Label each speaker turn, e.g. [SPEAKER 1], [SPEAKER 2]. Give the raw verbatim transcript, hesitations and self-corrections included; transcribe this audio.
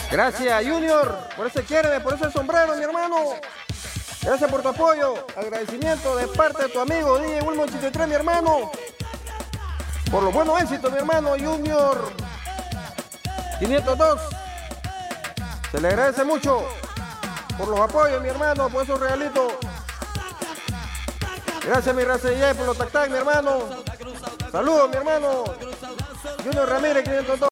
[SPEAKER 1] Gracias, Junior, por ese quiéreme, por ese sombrero, mi hermano. Gracias por tu apoyo. Agradecimiento de parte de tu amigo D J Wilmo ochenta y tres, mi hermano. Por los buenos éxitos, mi hermano Junior quinientos dos. Se le agradece mucho por los apoyos, mi hermano, por esos regalitos. Gracias, mi raza de por los tac tac, mi hermano. Saludos, mi hermano. Junior Ramírez, quinientos dos.